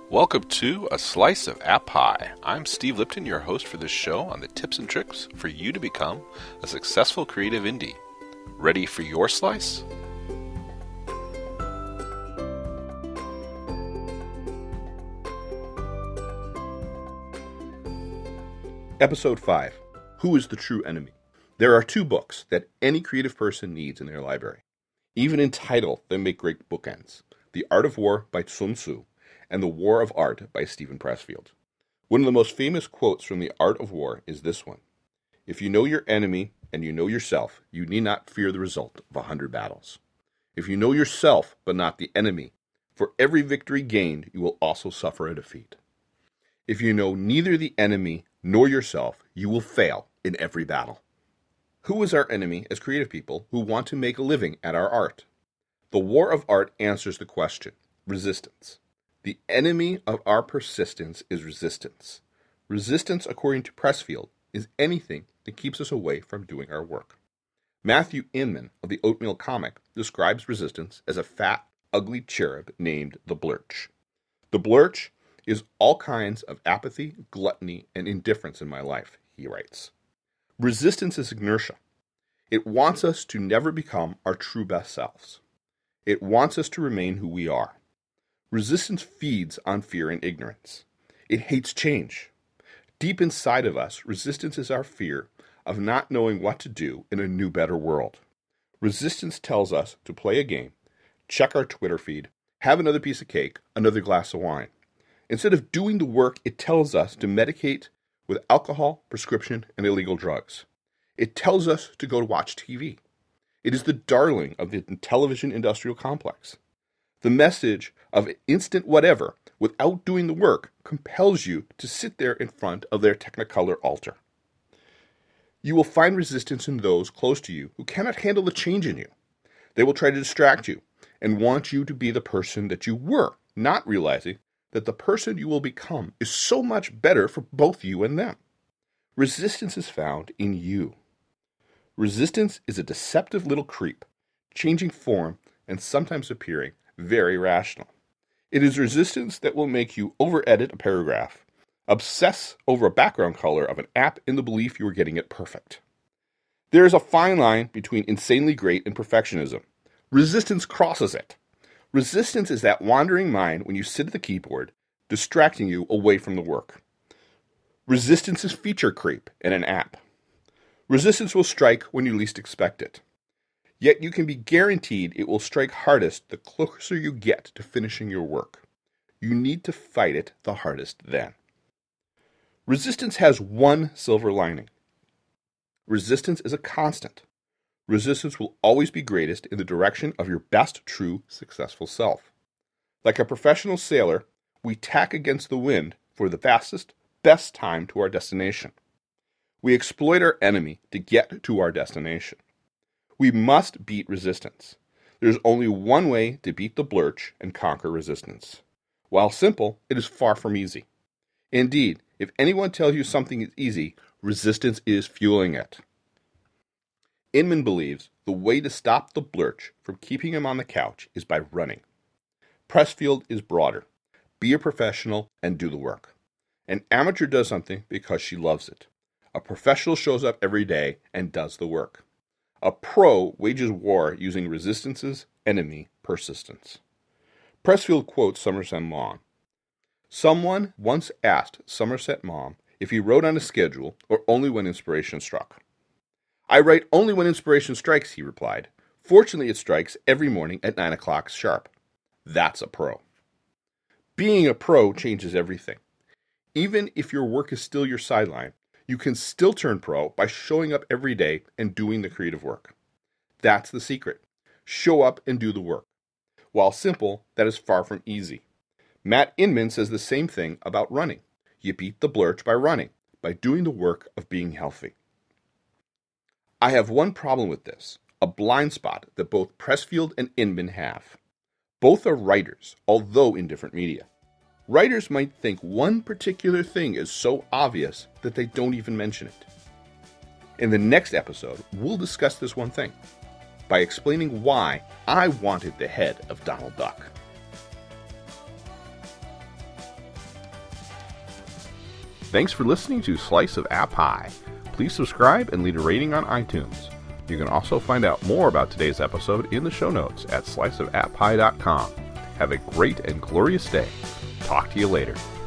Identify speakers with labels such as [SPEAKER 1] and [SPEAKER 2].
[SPEAKER 1] Welcome to A Slice of App Pie. I'm Steve Lipton, your host for this show on the tips and tricks for you to become a successful creative indie. Ready for your slice?
[SPEAKER 2] Episode 5. Who is the True Enemy? There are two books that any creative person needs in their library. Even in title, they make great bookends. The Art of War by Sun Tzu and The War of Art by Steven Pressfield. One of the most famous quotes from The Art of War is this one: "If you know your enemy and you know yourself, you need not fear the result of 100 battles. If you know yourself but not the enemy, for every victory gained you will also suffer a defeat. If you know neither the enemy nor yourself, you will fail in every battle." Who is our enemy as creative people who want to make a living at our art? The War of Art answers the question: resistance. The enemy of our persistence is resistance. Resistance, according to Pressfield, is anything that keeps us away from doing our work. Matthew Inman of the Oatmeal Comic describes resistance as a fat, ugly cherub named the Blurch. The Blurch is all kinds of apathy, gluttony, and indifference in my life, he writes. Resistance is inertia. It wants us to never become our true best selves. It wants us to remain who we are. Resistance feeds on fear and ignorance. It hates change. Deep inside of us, resistance is our fear of not knowing what to do in a new, better world. Resistance tells us to play a game, check our Twitter feed, have another piece of cake, another glass of wine. Instead of doing the work, it tells us to medicate with alcohol, prescription, and illegal drugs. It tells us to go to watch TV. It is the darling of the television industrial complex. The message of instant whatever without doing the work compels you to sit there in front of their Technicolor altar. You will find resistance in those close to you who cannot handle the change in you. They will try to distract you and want you to be the person that you were, not realizing that the person you will become is so much better for both you and them. Resistance is found in you. Resistance is a deceptive little creep, changing form and sometimes appearing very rational. It is resistance that will make you over-edit a paragraph, obsess over a background color of an app in the belief you are getting it perfect. There is a fine line between insanely great and perfectionism. Resistance crosses it. Resistance is that wandering mind when you sit at the keyboard, distracting you away from the work. Resistance is feature creep in an app. Resistance will strike when you least expect it. Yet you can be guaranteed it will strike hardest the closer you get to finishing your work. You need to fight it the hardest then. Resistance has one silver lining. Resistance is a constant. Resistance will always be greatest in the direction of your best, true, successful self. Like a professional sailor, we tack against the wind for the fastest, best time to our destination. We exploit our enemy to get to our destination. We must beat resistance. There's only one way to beat the Blurch and conquer resistance. While simple, it is far from easy. Indeed, if anyone tells you something is easy, resistance is fueling it. Inman believes the way to stop the Blurch from keeping him on the couch is by running. Pressfield is broader. Be a professional and do the work. An amateur does something because she loves it. A professional shows up every day and does the work. A pro wages war using resistance's enemy, persistence. Pressfield quotes Somerset Maugham. Someone once asked Somerset Maugham if he wrote on a schedule or only when inspiration struck. "I write only when inspiration strikes," he replied. "Fortunately, it strikes every morning at 9 o'clock sharp." That's a pro. Being a pro changes everything. Even if your work is still your sideline, you can still turn pro by showing up every day and doing the creative work. That's the secret. Show up and do the work. While simple, that is far from easy. Matt Inman says the same thing about running. You beat the Blurch by running, by doing the work of being healthy. I have one problem with this, a blind spot that both Pressfield and Inman have. Both are writers, although in different media. Writers might think one particular thing is so obvious that they don't even mention it. In the next episode, we'll discuss this one thing by explaining why I wanted the head of Donald Duck. Thanks for listening to Slice of App Pie. Please subscribe and leave a rating on iTunes. You can also find out more about today's episode in the show notes at sliceofappie.com. Have a great and glorious day. Talk to you later.